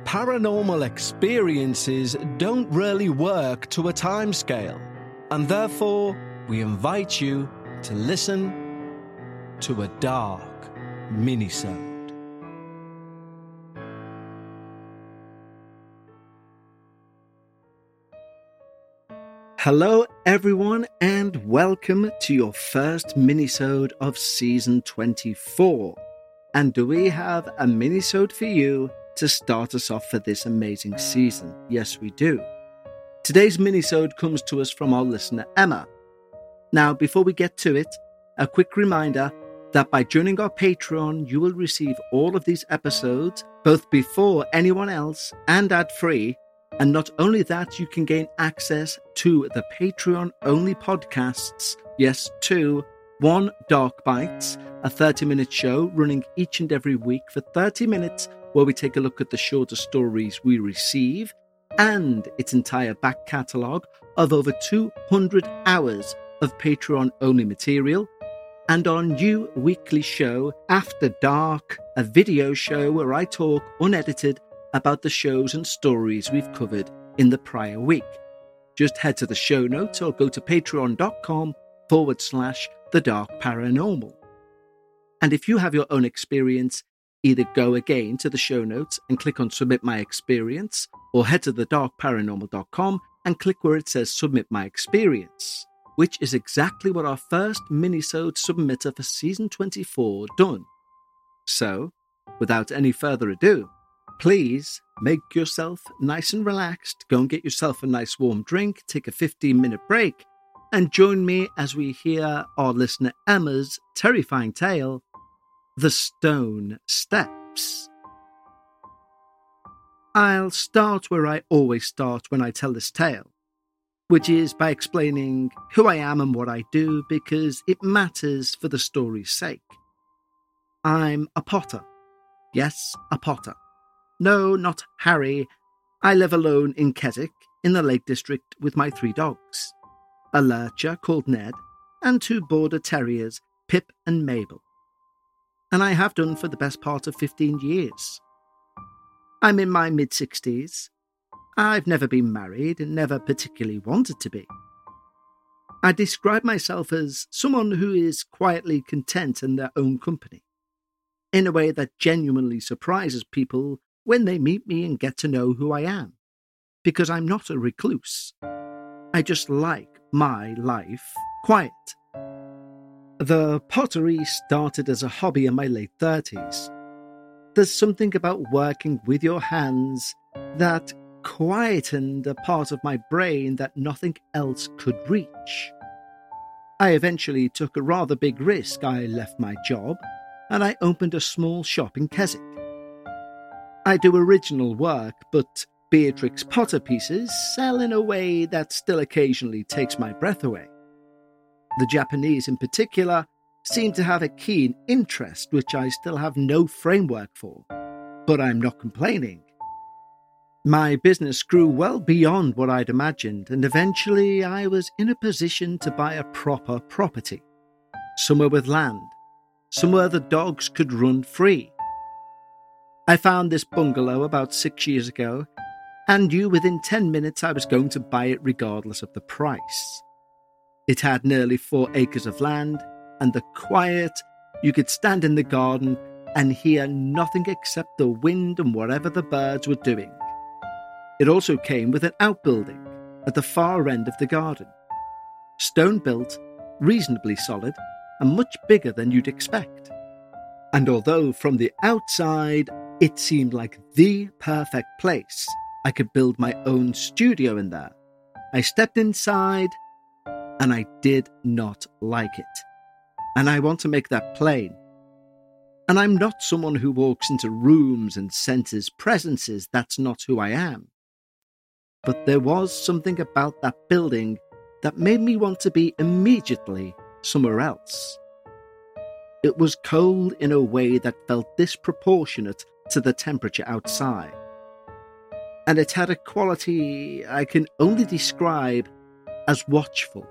Paranormal experiences don't really work to a timescale, and therefore we invite you to listen to a dark minisode. Hello everyone, and welcome to your first minisode of season 24. And do we have a minisode for you to start us off for this amazing season? Yes, we do. Today's minisode comes to us from our listener Emma. Now, before we get to it, a quick reminder that by joining our Patreon, you will receive all of these episodes both before anyone else and ad-free. And not only that, you can gain access to the Patreon-only podcasts, yes, two. One, Dark Bites, a 30-minute show running each and every week for 30 minutes where we take a look at the shorter stories we receive and its entire back catalogue of over 200 hours of Patreon-only material. And our new weekly show, After Dark, a video show where I talk unedited about the shows and stories we've covered in the prior week. Just head to the show notes or go to patreon.com/The Dark Paranormal. And if you have your own experience, either go again to the show notes and click on Submit My Experience, or head to thedarkparanormal.com and click where it says Submit My Experience, which is exactly what our first minisode submitter for season 24 done. So, without any further ado, please make yourself nice and relaxed, go and get yourself a nice warm drink, take a 15-minute break, and join me as we hear our listener Emma's terrifying tale, The Stone Steps. I'll start where I always start when I tell this tale, which is by explaining who I am and what I do, because it matters for the story's sake. I'm a potter. Yes, a potter. No, not Harry. I live alone in Keswick, in the Lake District, with my 3 dogs. A lurcher called Ned, and 2 border terriers, Pip and Mabel. And I have done for the best part of 15 years. I'm in my mid-60s. I've never been married and never particularly wanted to be. I describe myself as someone who is quietly content in their own company, in a way that genuinely surprises people when they meet me and get to know who I am, because I'm not a recluse. I just like my life quiet. The pottery started as a hobby in my late 30s. There's something about working with your hands that quietened a part of my brain that nothing else could reach. I eventually took a rather big risk. I left my job and I opened a small shop in Keswick. I do original work, but Beatrix Potter pieces sell in a way that still occasionally takes my breath away. The Japanese in particular seem to have a keen interest, which I still have no framework for, but I'm not complaining. My business grew well beyond what I'd imagined, and eventually I was in a position to buy a proper property, somewhere with land, somewhere the dogs could run free. I found this bungalow about 6 years ago, and knew within 10 minutes I was going to buy it regardless of the price. It had nearly 4 acres of land, and the quiet, you could stand in the garden and hear nothing except the wind and whatever the birds were doing. It also came with an outbuilding at the far end of the garden. Stone built, reasonably solid, and much bigger than you'd expect. And although from the outside it seemed like the perfect place, I could build my own studio in there, I stepped inside and I did not like it. And I want to make that plain. And I'm not someone who walks into rooms and senses presences. That's not who I am. But there was something about that building that made me want to be immediately somewhere else. It was cold in a way that felt disproportionate to the temperature outside. And it had a quality I can only describe as watchful.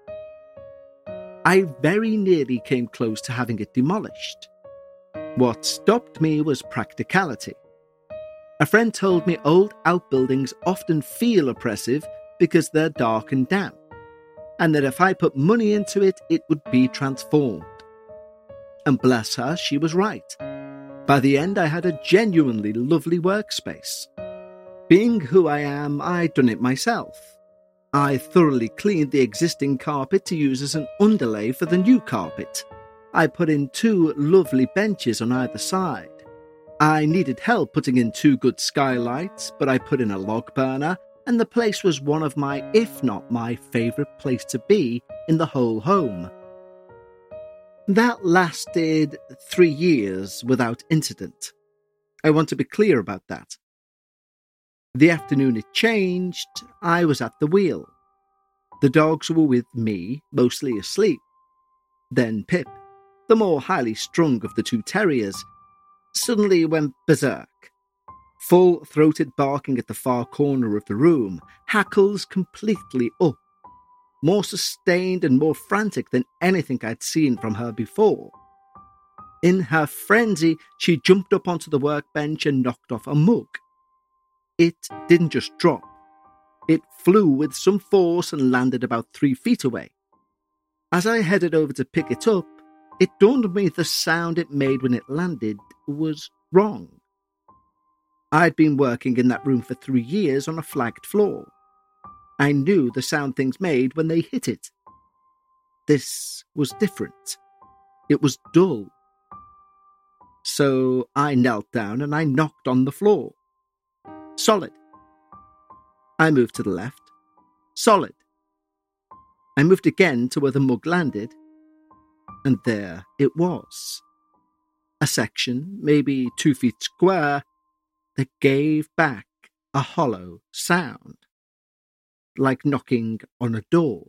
I very nearly came close to having it demolished. What stopped me was practicality. A friend told me old outbuildings often feel oppressive because they're dark and damp, and that if I put money into it, it would be transformed. And bless her, she was right. By the end, I had a genuinely lovely workspace. Being who I am, I'd done it myself. I thoroughly cleaned the existing carpet to use as an underlay for the new carpet. I put in 2 lovely benches on either side. I needed help putting in 2 good skylights, but I put in a log burner, and the place was one of my, if not my, favourite place to be in the whole home. That lasted 3 years without incident. I want to be clear about that. The afternoon it changed, I was at the wheel. The dogs were with me, mostly asleep. Then Pip, the more highly strung of the 2 terriers, suddenly went berserk. Full-throated barking at the far corner of the room, hackles completely up. More sustained and more frantic than anything I'd seen from her before. In her frenzy, she jumped up onto the workbench and knocked off a mug. It didn't just drop. It flew with some force and landed about 3 feet away. As I headed over to pick it up, it dawned on me the sound it made when it landed was wrong. I'd been working in that room for 3 years on a flagged floor. I knew the sound things made when they hit it. This was different. It was dull. So I knelt down and I knocked on the floor. Solid. I moved to the left. Solid. I moved again to where the mug landed, and there it was. A section, maybe 2 feet square, that gave back a hollow sound, like knocking on a door.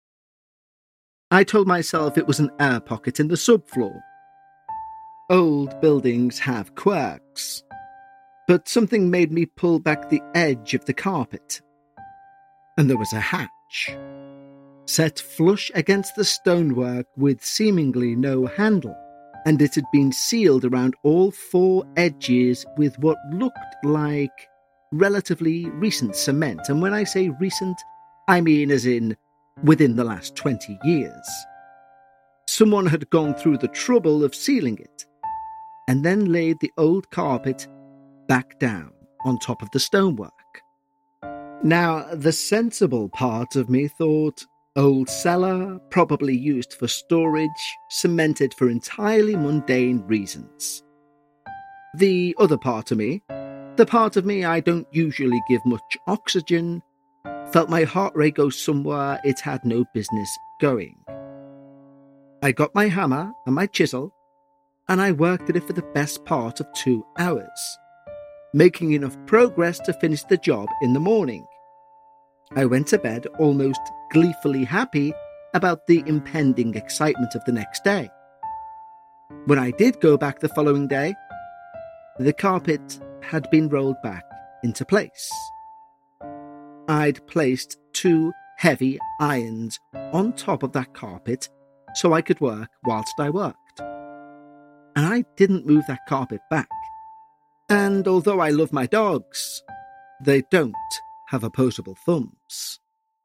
I told myself it was an air pocket in the subfloor. Old buildings have quirks, but something made me pull back the edge of the carpet, and there was a hatch, set flush against the stonework with seemingly no handle, and it had been sealed around all 4 edges with what looked like relatively recent cement. And when I say recent, I mean as in within the last 20 years. Someone had gone through the trouble of sealing it, and then laid the old carpet back down on top of the stonework. Now, the sensible part of me thought, old cellar, probably used for storage, cemented for entirely mundane reasons. The other part of me, the part of me I don't usually give much oxygen, felt my heart rate go somewhere it had no business going. I got my hammer and my chisel, and I worked at it for the best part of 2 hours, making enough progress to finish the job in the morning. I went to bed almost gleefully happy about the impending excitement of the next day. When I did go back the following day, the carpet had been rolled back into place. I'd placed 2 heavy irons on top of that carpet so I could work whilst I worked. And I didn't move that carpet back. And although I love my dogs, they don't have opposable thumbs.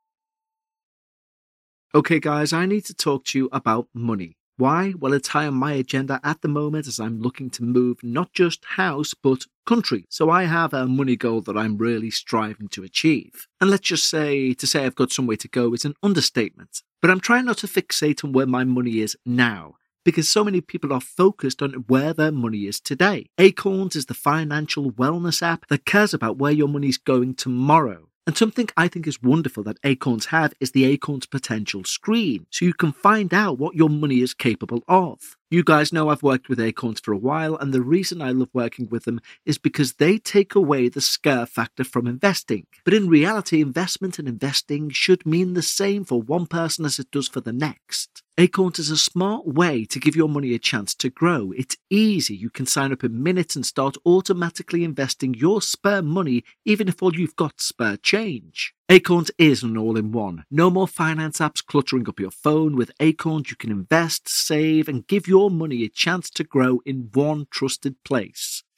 Okay guys, I need to talk to you about money. Why? Well, it's high on my agenda at the moment as I'm looking to move not just house, but country. So I have a money goal that I'm really striving to achieve. And let's just say, to say I've got some way to go is an understatement. But I'm trying not to fixate on where my money is now, because so many people are focused on where their money is today. Acorns is the financial wellness app that cares about where your money's going tomorrow. And something I think is wonderful that Acorns have is the Acorns Potential screen, so you can find out what your money is capable of. You guys know I've worked with Acorns for a while, and the reason I love working with them is because they take away the scare factor from investing. But in reality, investment and investing should mean the same for one person as it does for the next. Acorns is a smart way to give your money a chance to grow. It's easy. You can sign up in minutes and start automatically investing your spare money, even if all you've got spare change. Acorns is an all-in-one. No more finance apps cluttering up your phone. With Acorns, you can invest, save, and give your money a chance to grow in one trusted place.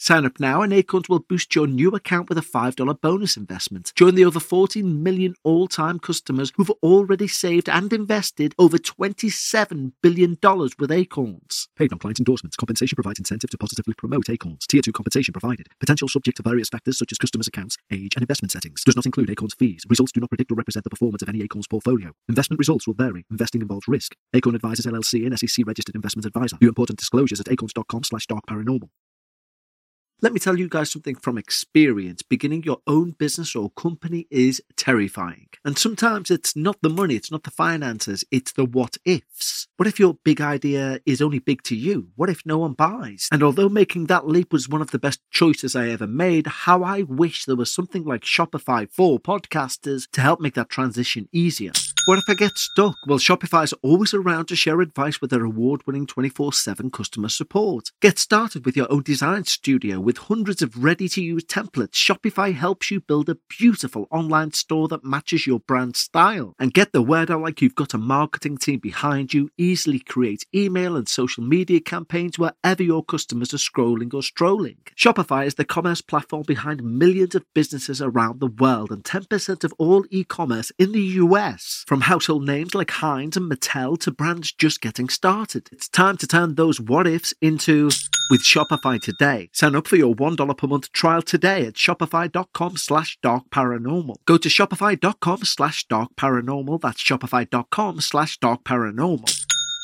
Sign up now and Acorns will boost your new account with a $5 bonus investment. Join the over 14 million all-time customers who've already saved and invested over $27 billion with Acorns. Paid on client endorsements. Compensation provides incentive to positively promote Acorns. Tier 2 compensation provided. Potential subject to various factors such as customers' accounts, age, and investment settings. Does not include Acorns fees. Results do not predict or represent the performance of any Acorns portfolio. Investment results will vary. Investing involves risk. Acorn Advisors LLC, an SEC-registered investment advisor. View important disclosures at acorns.com/darkparanormal. Let me tell you guys something from experience. Beginning your own business or company is terrifying. And sometimes it's not the money, it's not the finances, it's the what ifs. What if your big idea is only big to you? What if no one buys? And although making that leap was one of the best choices I ever made, how I wish there was something like Shopify for podcasters to help make that transition easier. What if I get stuck? Well, Shopify's always around to share advice with their award-winning 24/7 customer support. Get started with your own design studio with hundreds of ready-to-use templates. Shopify helps you build a beautiful online store that matches your brand style. And get the word out like you've got a marketing team behind you. Easily create email and social media campaigns wherever your customers are scrolling or strolling. Shopify is the commerce platform behind millions of businesses around the world and 10% of all e-commerce in the US. From household names like Heinz and Mattel to brands just getting started. It's time to turn those what-ifs into with Shopify today. Sign up for your $1 per month trial today at shopify.com/darkparanormal. Go to shopify.com/darkparanormal. That's shopify.com/darkparanormal.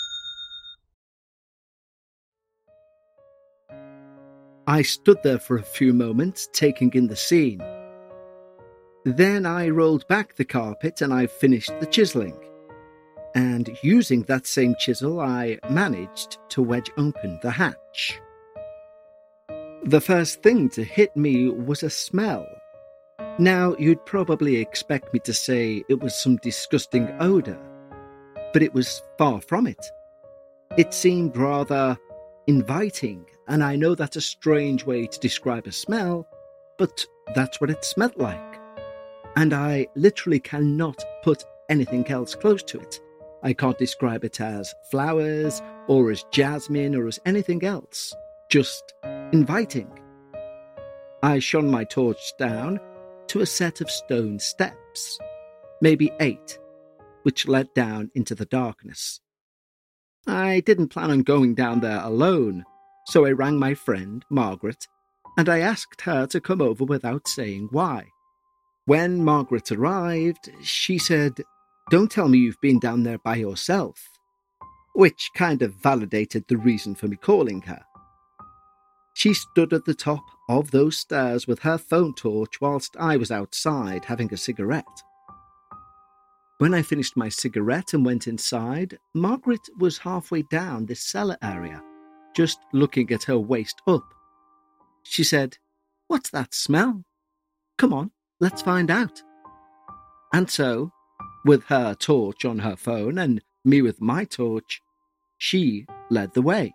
I stood there for a few moments, taking in the scene. Then I rolled back the carpet and I finished the chiseling. And using that same chisel, I managed to wedge open the hatch. The first thing to hit me was a smell. Now, you'd probably expect me to say it was some disgusting odour, but it was far from it. It seemed rather inviting, and I know that's a strange way to describe a smell, but that's what it smelled like. And I literally cannot put anything else close to it. I can't describe it as flowers, or as jasmine, or as anything else. Just inviting. I shone my torch down to a set of stone steps, maybe 8, which led down into the darkness. I didn't plan on going down there alone, so I rang my friend, Margaret, and I asked her to come over without saying why. When Margaret arrived, she said, "Don't tell me you've been down there by yourself," which kind of validated the reason for me calling her. She stood at the top of those stairs with her phone torch whilst I was outside having a cigarette. When I finished my cigarette and went inside, Margaret was halfway down this cellar area, just looking at her waist up. She said, "What's that smell? Come on. Let's find out." And so, with her torch on her phone and me with my torch, she led the way.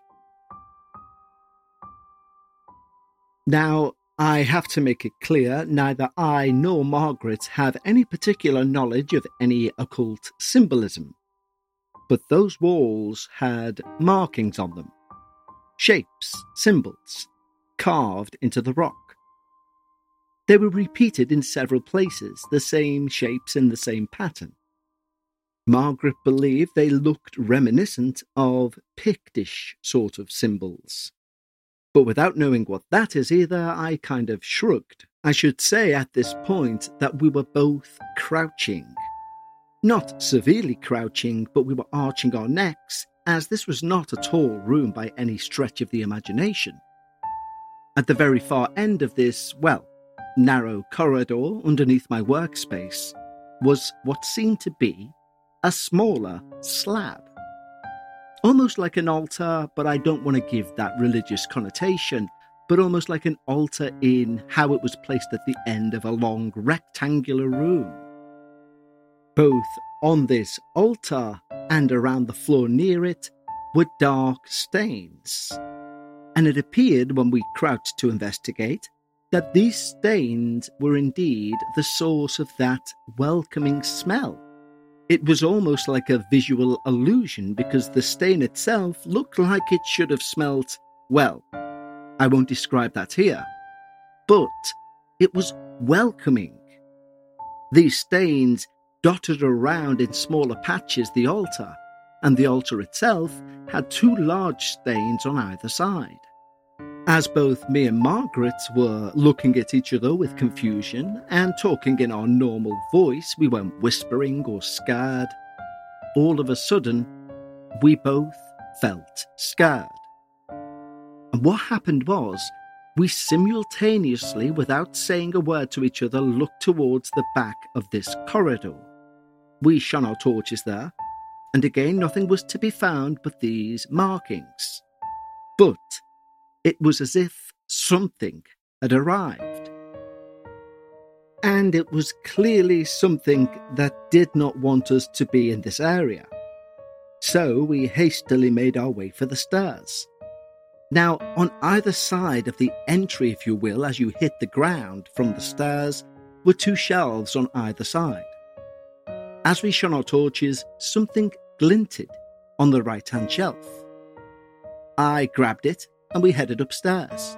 Now, I have to make it clear, neither I nor Margaret have any particular knowledge of any occult symbolism. But those walls had markings on them. Shapes, symbols, carved into the rock. They were repeated in several places, the same shapes in the same pattern. Margaret believed they looked reminiscent of Pictish sort of symbols. But without knowing what that is either, I kind of shrugged. I should say at this point that we were both crouching. Not severely crouching, but we were arching our necks, as this was not a tall room by any stretch of the imagination. At the very far end of this, narrow corridor underneath my workspace was what seemed to be a smaller slab. Almost like an altar, but I don't want to give that religious connotation, but almost like an altar in how it was placed at the end of a long rectangular room. Both on this altar and around the floor near it were dark stains, and it appeared when we crouched to investigate that these stains were indeed the source of that welcoming smell. It was almost like a visual illusion because the stain itself looked like it should have smelt, I won't describe that here. But it was welcoming. These stains dotted around in smaller patches the altar, and the altar itself had 2 large stains on either side. As both me and Margaret were looking at each other with confusion and talking in our normal voice, we weren't whispering or scared. All of a sudden, we both felt scared. And what happened was, we simultaneously, without saying a word to each other, looked towards the back of this corridor. We shone our torches there, and again nothing was to be found but these markings. But it was as if something had arrived. And it was clearly something that did not want us to be in this area. So we hastily made our way for the stairs. Now, on either side of the entry, if you will, as you hit the ground from the stairs, were 2 shelves on either side. As we shone our torches, something glinted on the right-hand shelf. I grabbed it and we headed upstairs.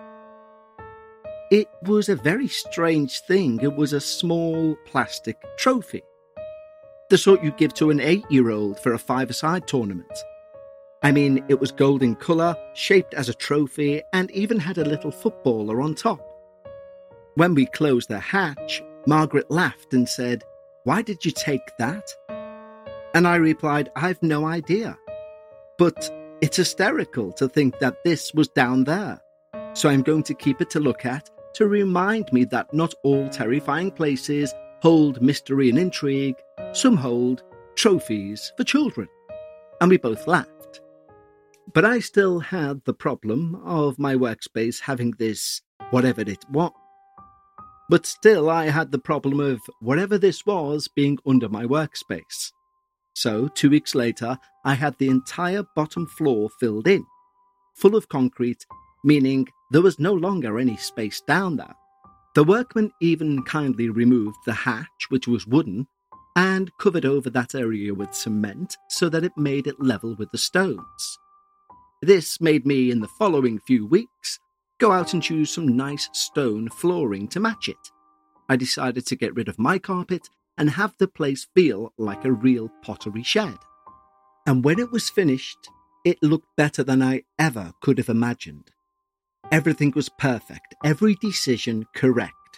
It was a very strange thing. It was a small plastic trophy. The sort you'd give to an 8-year-old for a 5-a-side tournament. I mean, it was gold in colour, shaped as a trophy, and even had a little footballer on top. When we closed the hatch, Margaret laughed and said, "Why did you take that?" And I replied, "I've no idea. But it's hysterical to think that this was down there. So I'm going to keep it to look at to remind me that not all terrifying places hold mystery and intrigue. Some hold trophies for children." And we both laughed. But I still had the problem of my workspace having this whatever it was. But still I had the problem of whatever this was being under my workspace. So 2 weeks later, I had the entire bottom floor filled in, full of concrete, meaning there was no longer any space down there. The workmen even kindly removed the hatch, which was wooden, and covered over that area with cement so that it made it level with the stones. This made me, in the following few weeks, go out and choose some nice stone flooring to match it. I decided to get rid of my carpet and have the place feel like a real pottery shed. And when it was finished, it looked better than I ever could have imagined. Everything was perfect, every decision correct,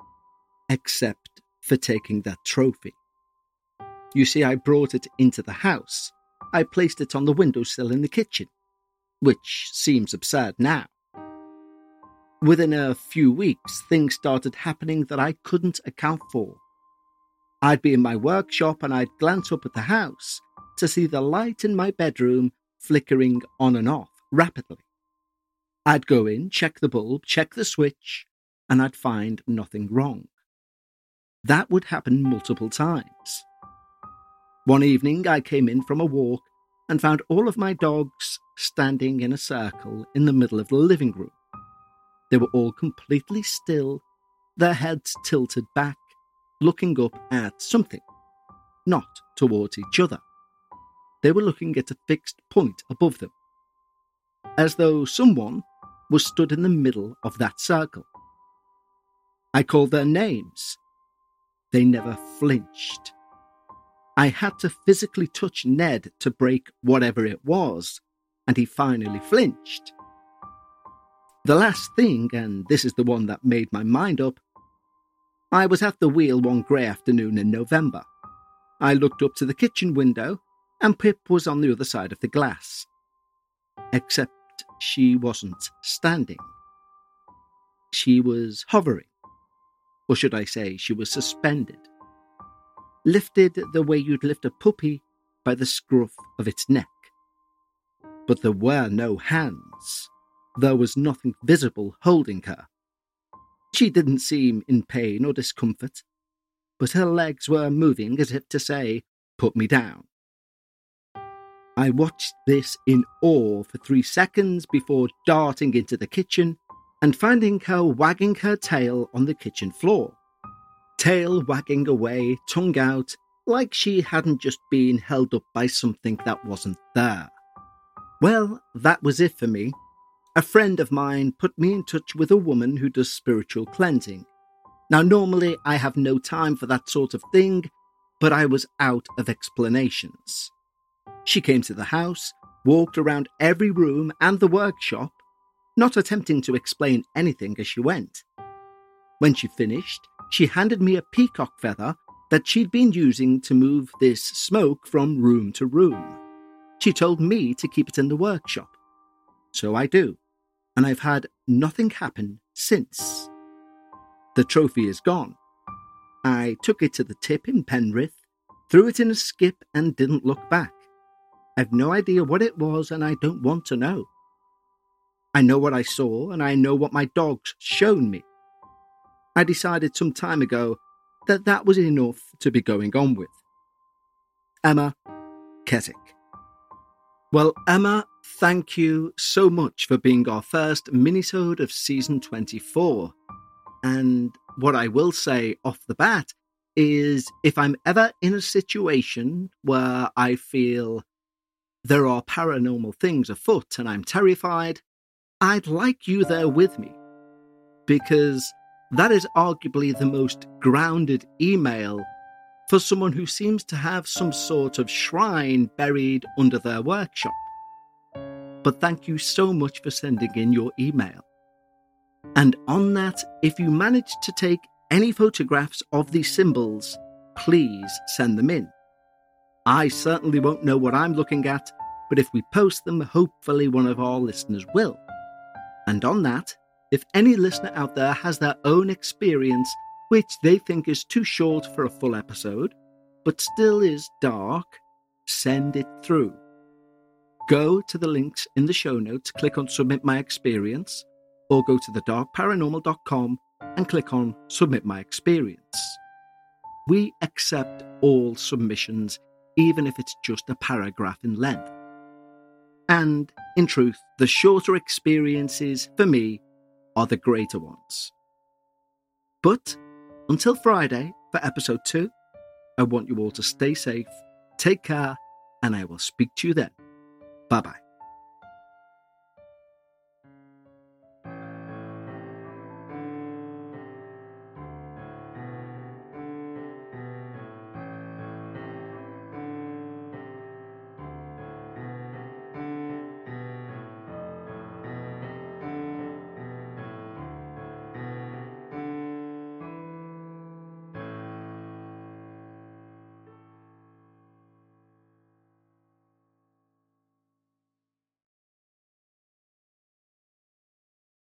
except for taking that trophy. You see, I brought it into the house. I placed it on the windowsill in the kitchen, which seems absurd now. Within a few weeks, things started happening that I couldn't account for. I'd be in my workshop and I'd glance up at the house to see the light in my bedroom flickering on and off rapidly. I'd go in, check the bulb, check the switch, and I'd find nothing wrong. That would happen multiple times. One evening, I came in from a walk and found all of my dogs standing in a circle in the middle of the living room. They were all completely still, their heads tilted back, looking up at something, not towards each other. They were looking at a fixed point above them, as though someone was stood in the middle of that circle. I called their names. They never flinched. I had to physically touch Ned to break whatever it was, and he finally flinched. The last thing, and this is the one that made my mind up, I was at the wheel one grey afternoon in November. I looked up to the kitchen window, and Pip was on the other side of the glass. Except she wasn't standing. She was hovering, or should I say she was suspended, lifted the way you'd lift a puppy by the scruff of its neck. But there were no hands. There was nothing visible holding her. She didn't seem in pain or discomfort, but her legs were moving as if to say, "Put me down." I watched this in awe for 3 seconds before darting into the kitchen and finding her wagging her tail on the kitchen floor. Tail wagging away, tongue out, like she hadn't just been held up by something that wasn't there. Well, that was it for me. A friend of mine put me in touch with a woman who does spiritual cleansing. Now, normally I have no time for that sort of thing, but I was out of explanations. She came to the house, walked around every room and the workshop, not attempting to explain anything as she went. When she finished, she handed me a peacock feather that she'd been using to move this smoke from room to room. She told me to keep it in the workshop. So I do, and I've had nothing happen since. The trophy is gone. I took it to the tip in Penrith, threw it in a skip and didn't look back. I've no idea what it was and I don't want to know. I know what I saw and I know what my dog's shown me. I decided some time ago that was enough to be going on with. Emma Keswick. Well, Emma, thank you so much for being our first minisode of season 24. And what I will say off the bat is if I'm ever in a situation where I feel there are paranormal things afoot and I'm terrified, I'd like you there with me. Because that is arguably the most grounded email for someone who seems to have some sort of shrine buried under their workshop. But thank you so much for sending in your email. And on that, if you manage to take any photographs of these symbols, please send them in. I certainly won't know what I'm looking at, but if we post them, hopefully one of our listeners will. And on that, if any listener out there has their own experience which they think is too short for a full episode, but still is dark, send it through. Go to the links in the show notes, click on Submit My Experience, or go to thedarkparanormal.com and click on Submit My Experience. We accept all submissions, even if it's just a paragraph in length. And, in truth, the shorter experiences, for me, are the greater ones. But, until Friday for episode 2, I want you all to stay safe, take care, and I will speak to you then. Bye-bye.